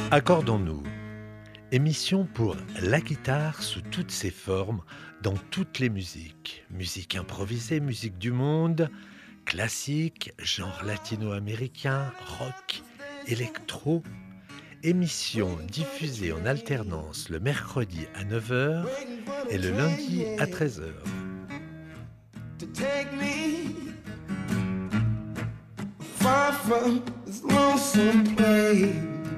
Accordons-nous. Émission pour la guitare sous toutes ses formes, dans toutes les musiques. Musique improvisée, musique du monde, classique, genre latino-américain, rock, électro. Émission diffusée en alternance le mercredi à 9h et le lundi à 13h. To take me far from this lonesome place.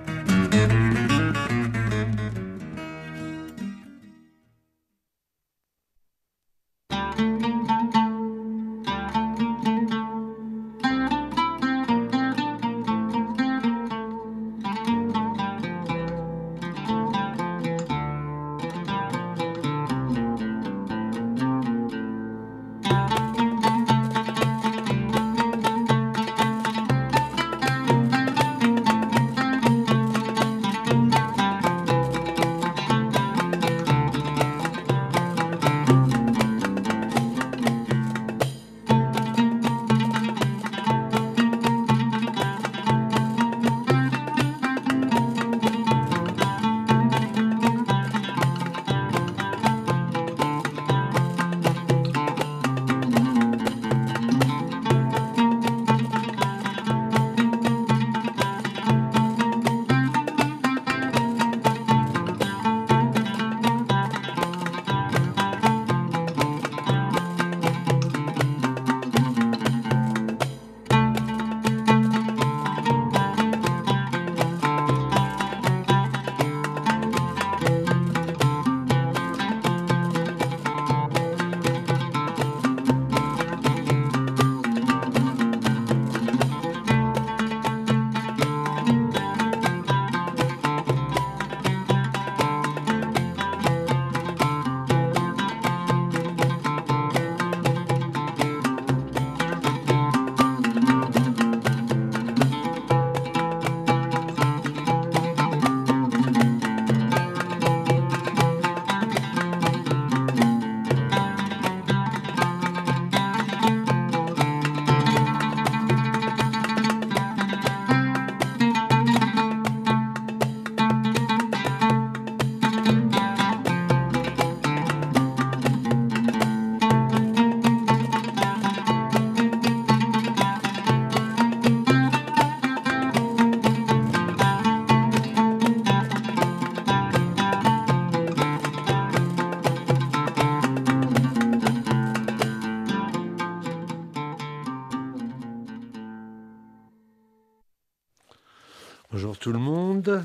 Bonjour tout le monde.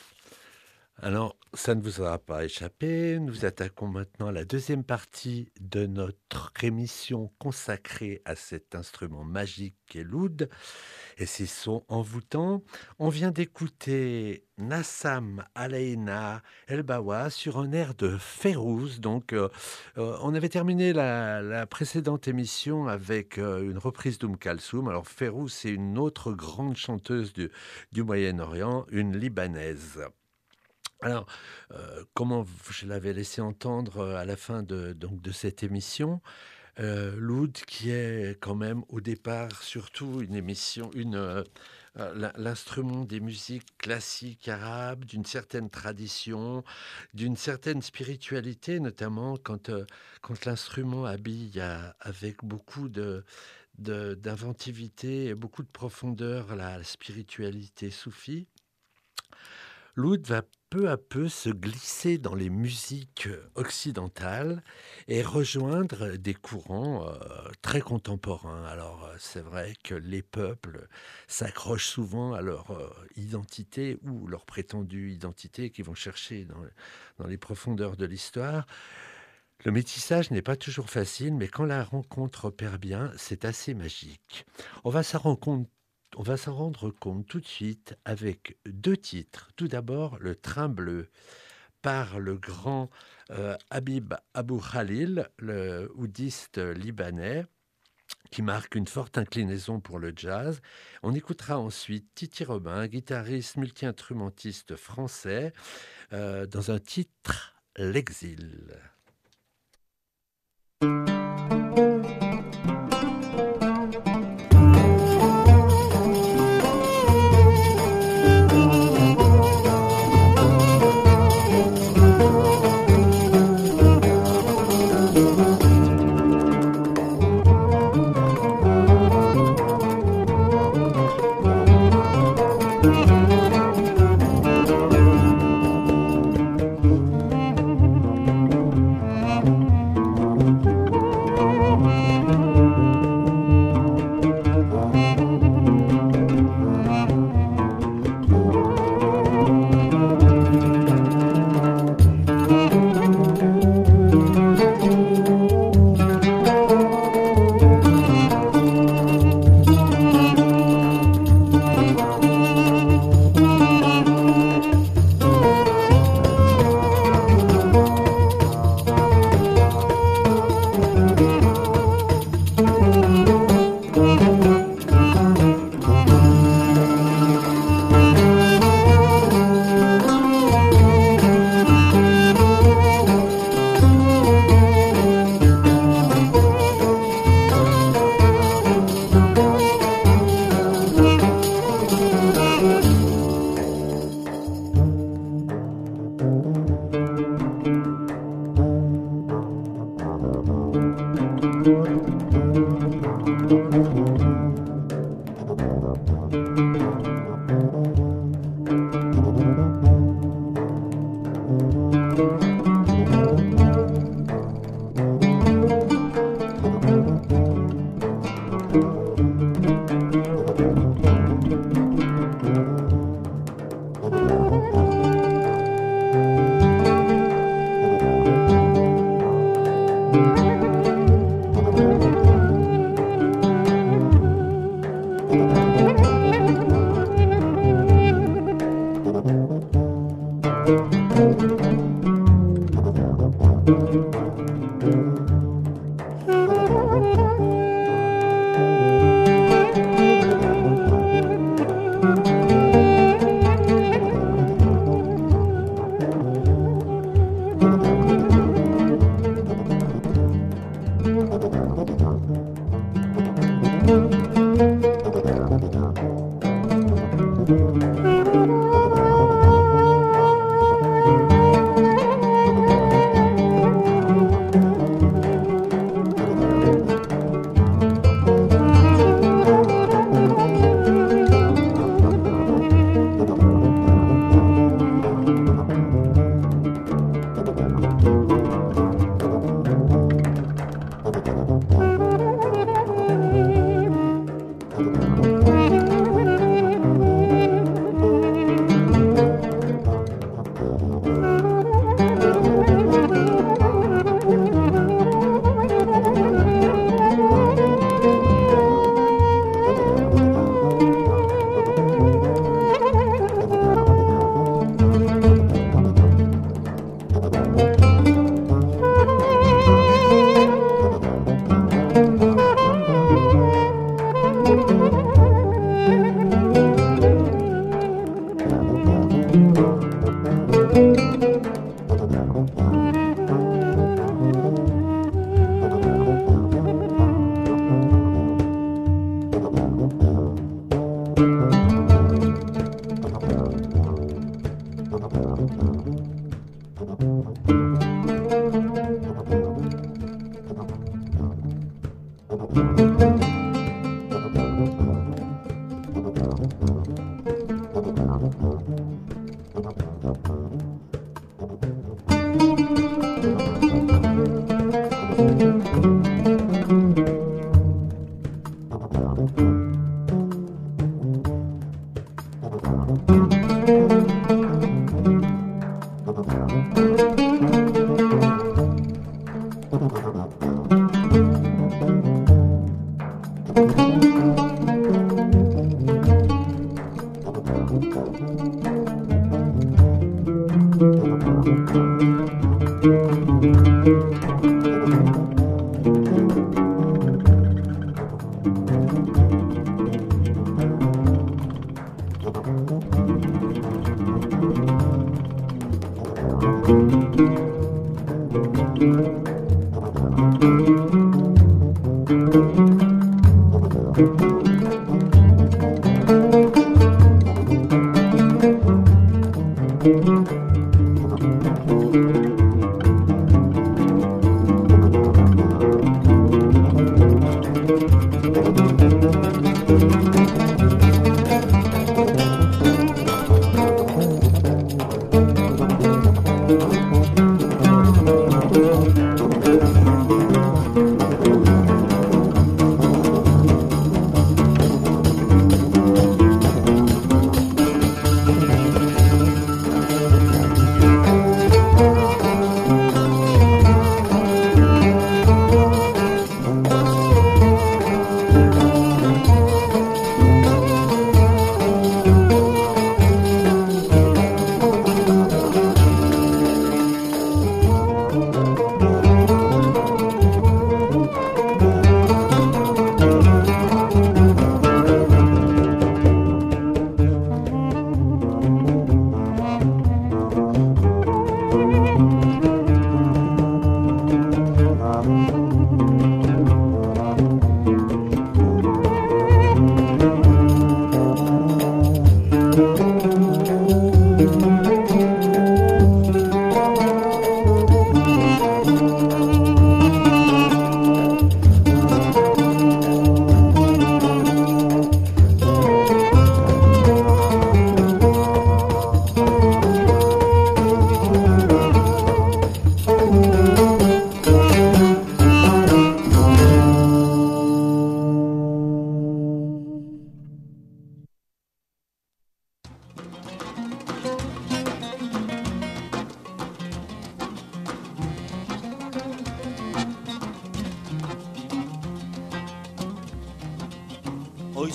Alors, ça ne vous aura pas échappé. Nous attaquons maintenant la deuxième partie de notre émission consacrée à cet instrument magique qu'est l'oud et ses sons envoûtants. On vient d'écouter Nassam Aleina El Bawa sur un air de Fayrouz. Donc, on avait terminé la précédente émission avec une reprise d'Oum Kalsoum. Alors, Fayrouz, c'est une autre grande chanteuse du Moyen-Orient, une Libanaise. Alors, comment je l'avais laissé entendre à la fin de cette émission, l'oud qui est quand même au départ surtout une émission, l'instrument des musiques classiques arabes, d'une certaine tradition, d'une certaine spiritualité, notamment quand l'instrument habille avec beaucoup d'inventivité et beaucoup de profondeur la spiritualité soufie. L'oud va peu à peu se glisser dans les musiques occidentales et rejoindre des courants très contemporains. Alors, c'est vrai que les peuples s'accrochent souvent à leur identité ou leur prétendue identité qu'ils vont chercher dans les profondeurs de l'histoire. Le métissage n'est pas toujours facile, mais quand la rencontre opère bien, c'est assez magique. On va s'en rendre compte tout de suite avec deux titres. Tout d'abord, Le Train bleu par le grand Habib Abou Khalil, le oudiste libanais, qui marque une forte inclinaison pour le jazz. On écoutera ensuite Titi Robin, guitariste multi-instrumentiste français, dans un titre « L'exil ».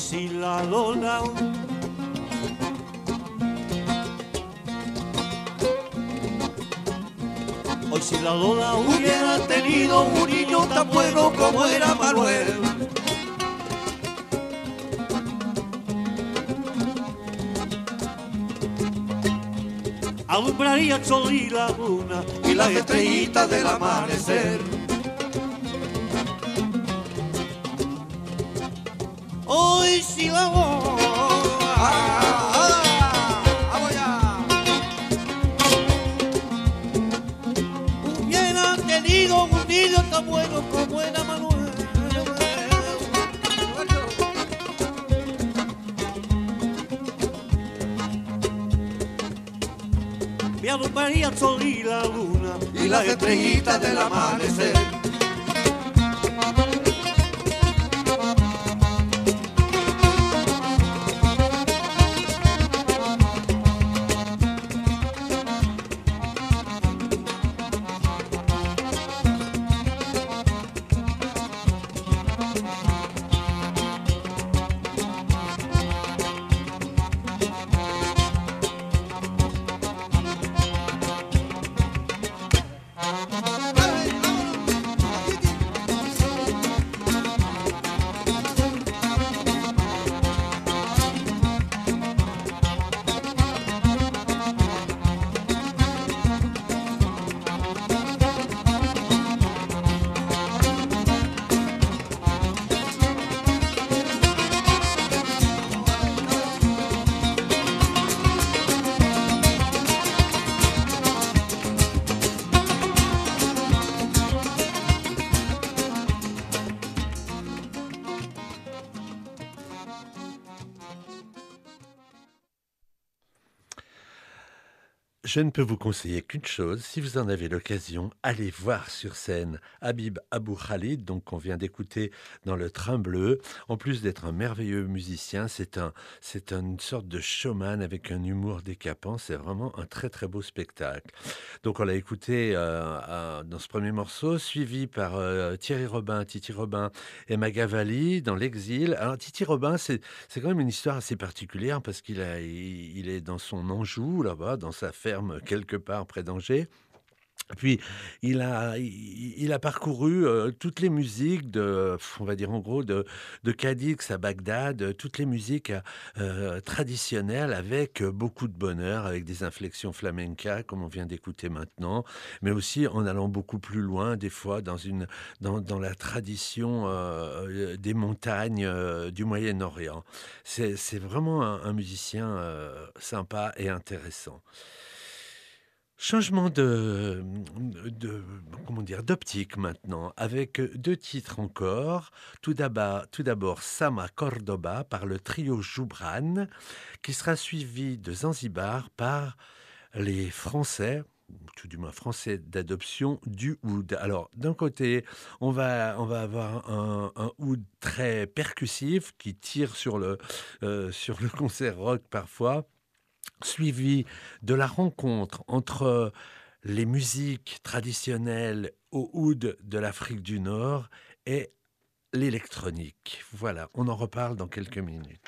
si la Lola, hoy si la Lola hubiera tenido un niño tan bueno como era Manuel, alumbraría el sol y la luna y las estrellitas del amanecer. Hoy si la hubiera tenido un niño tan bueno como era Manuel, me alumbraría el sol y la luna y las estrellitas del amanecer. Je ne peux vous conseiller qu'une chose, si vous en avez l'occasion, allez voir sur scène Habib Abou Khalid, donc qu'on vient d'écouter dans Le Train Bleu. En plus d'être un merveilleux musicien, c'est une sorte de showman avec un humour décapant. C'est vraiment un très très beau spectacle. Donc on l'a écouté dans ce premier morceau, suivi par Titi Robin et Magavalli dans L'Exil. Alors Titi Robin, c'est quand même une histoire assez particulière parce qu'il est dans son Anjou, là-bas, dans sa ferme quelque part près d'Angers. Puis il a parcouru toutes les musiques on va dire en gros de Cadix à Bagdad, toutes les musiques traditionnelles avec beaucoup de bonheur, avec des inflexions flamenca comme on vient d'écouter maintenant, mais aussi en allant beaucoup plus loin des fois dans la tradition des montagnes du Moyen-Orient. C'est vraiment un musicien sympa et intéressant. Changement d'optique maintenant, avec deux titres encore. Tout d'abord Sama Cordoba par le trio Joubran, qui sera suivi de Zanzibar par les Français, tout du moins français d'adoption, du oud. Alors, d'un côté, on va avoir un oud très percussif qui tire sur le concert rock parfois, suivi de la rencontre entre les musiques traditionnelles au oud de l'Afrique du Nord et l'électronique. Voilà, on en reparle dans quelques minutes.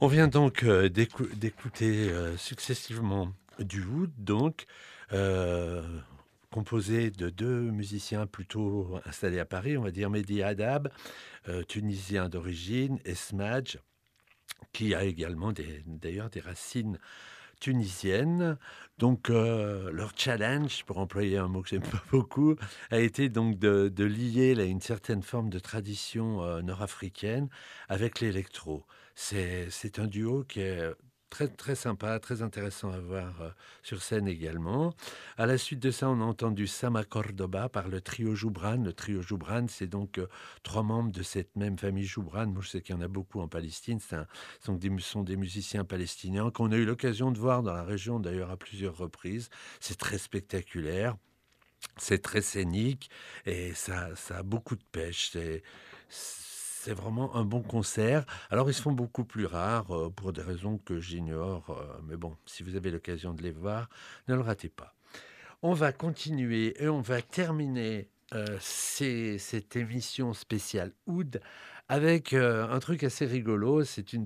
On vient donc d'écouter successivement du oud, donc euh, composé de deux musiciens plutôt installés à Paris, on va dire Mehdi Haddad, tunisien d'origine, et Smadj, qui a également d'ailleurs des racines tunisiennes. Donc leur challenge, pour employer un mot que j'aime pas beaucoup, a été donc de lier là, une certaine forme de tradition nord-africaine avec l'électro. C'est un duo qui est très, très sympa, très intéressant à voir sur scène également. À la suite de ça, on a entendu Sama Cordoba par le trio Joubran. Le trio Joubran, c'est donc trois membres de cette même famille Joubran. Moi, je sais qu'il y en a beaucoup en Palestine. Sont des musiciens palestiniens qu'on a eu l'occasion de voir dans la région, d'ailleurs, à plusieurs reprises. C'est très spectaculaire. C'est très scénique et ça a beaucoup de pêche. C'est vraiment un bon concert. Alors, ils se font beaucoup plus rares pour des raisons que j'ignore. Mais bon, si vous avez l'occasion de les voir, ne le ratez pas. On va continuer et on va terminer cette émission spéciale Oud avec un truc assez rigolo.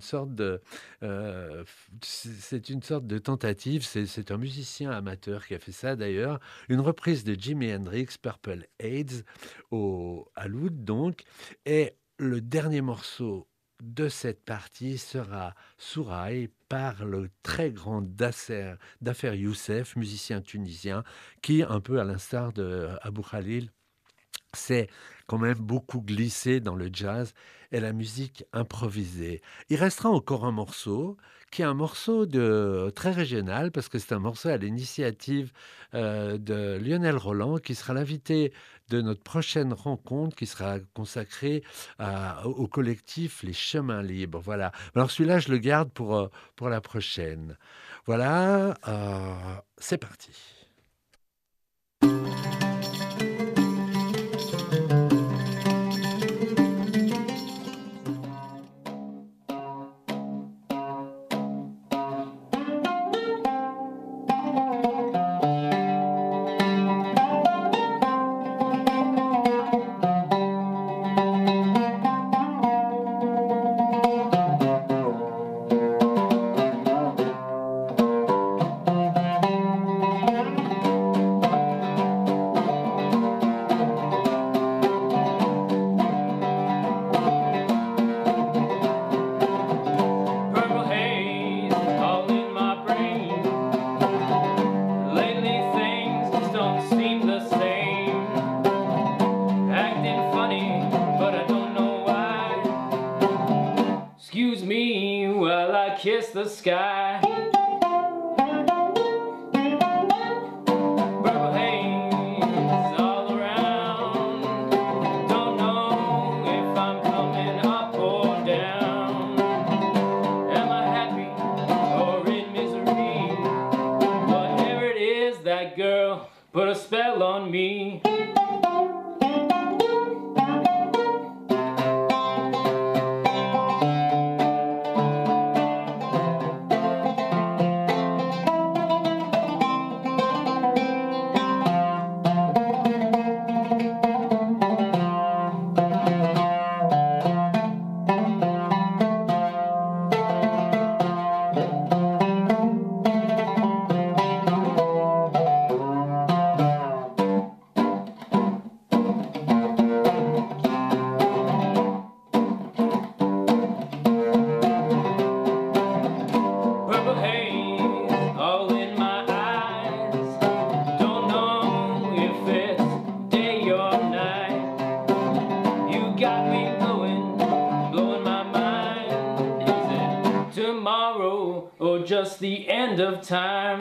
C'est une sorte de tentative. C'est un musicien amateur qui a fait ça d'ailleurs. Une reprise de Jimi Hendrix, Purple Haze, à l'oud donc. Et le dernier morceau de cette partie sera Souraï par le très grand Dafer Youssef, musicien tunisien, qui, un peu à l'instar de Abou Khalil, s'est quand même beaucoup glissé dans le jazz et la musique improvisée. Il restera encore un morceau qui est un morceau très régional parce que c'est un morceau à l'initiative de Lionel Roland qui sera l'invité de notre prochaine rencontre qui sera consacrée au collectif Les Chemins Libres. Voilà. Alors celui-là, je le garde pour la prochaine. Voilà, c'est parti. The sky. Purple haze all around. Don't know if I'm coming up or down. Am I happy or in misery? Whatever it is, that girl put a spell on me. Just the end of time.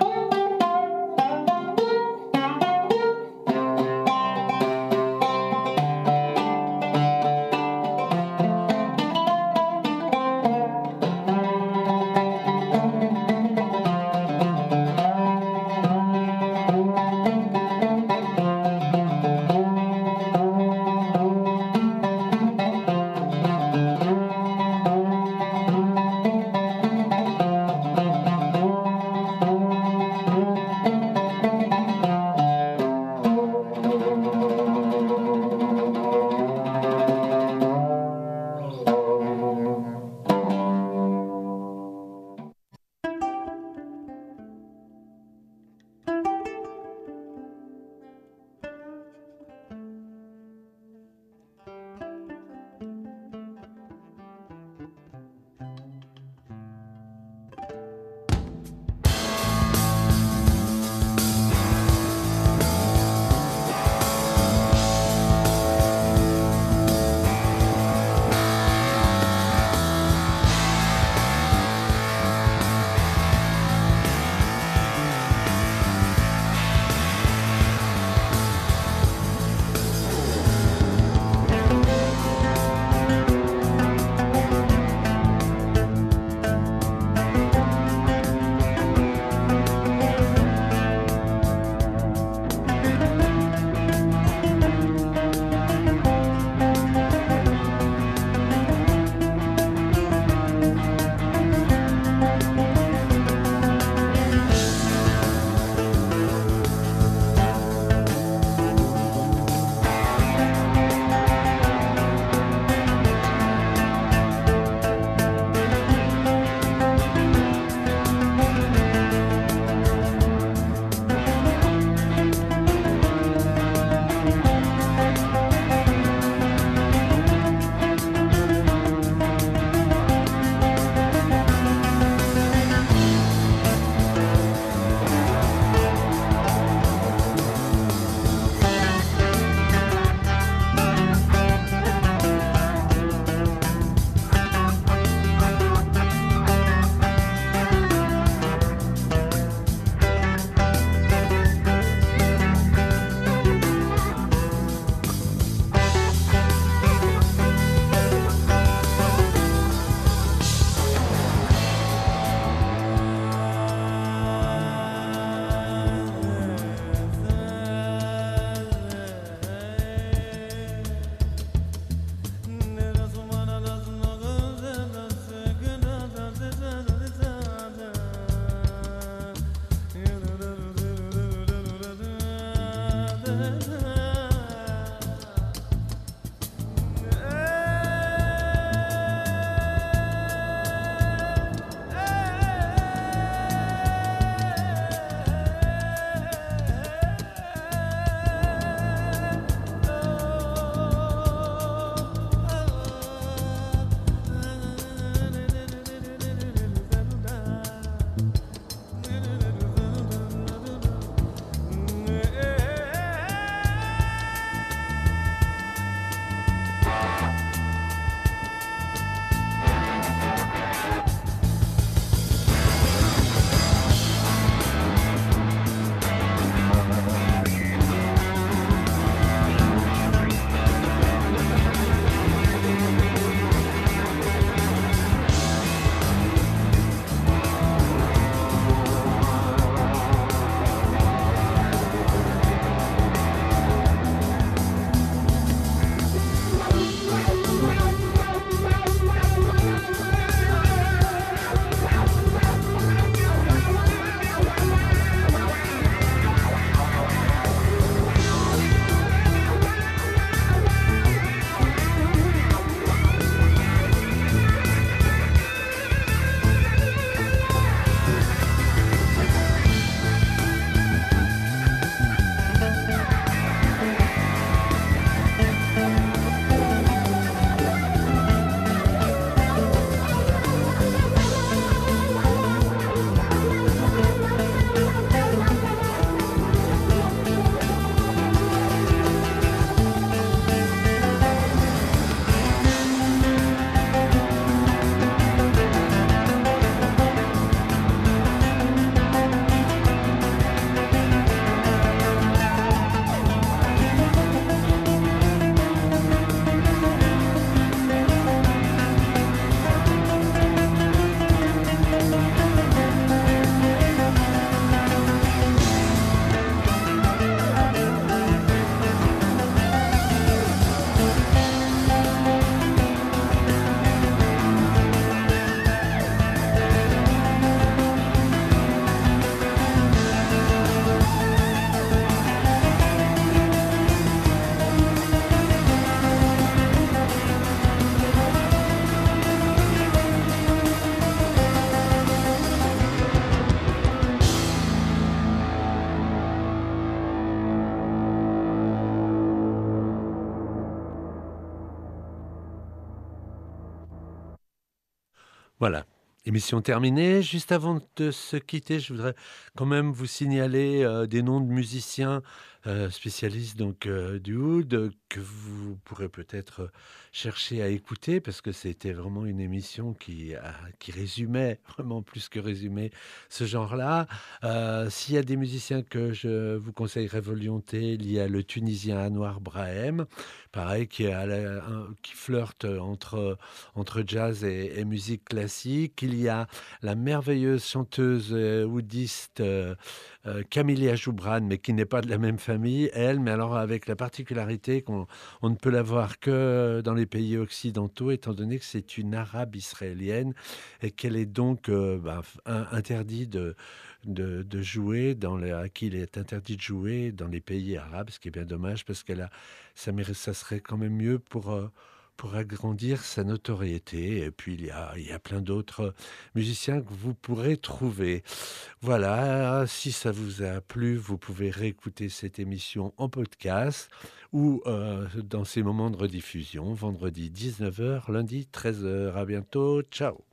Voilà. Émission terminée. Juste avant de se quitter, je voudrais quand même vous signaler des noms de musiciens spécialistes donc du oud que vous pourrez peut-être chercher à écouter parce que c'était vraiment une émission qui résumait, vraiment plus que résumait, ce genre-là. S'il y a des musiciens que je vous conseillerais volontiers, il y a le Tunisien Anouar Brahim, pareil, qui flirte entre jazz et musique classique. Il y a la merveilleuse chanteuse oudiste Camélia Joubran, mais qui n'est pas de la même famille, elle, mais alors avec la particularité qu'on ne peut la voir que dans les pays occidentaux, étant donné que c'est une arabe israélienne et qu'elle est donc interdit de jouer à qui il est interdit de jouer dans les pays arabes, ce qui est bien dommage parce ça serait quand même mieux pour agrandir sa notoriété. Et puis, il y a plein d'autres musiciens que vous pourrez trouver. Voilà, si ça vous a plu, vous pouvez réécouter cette émission en podcast ou dans ces moments de rediffusion, vendredi 19h, lundi 13h. À bientôt, ciao.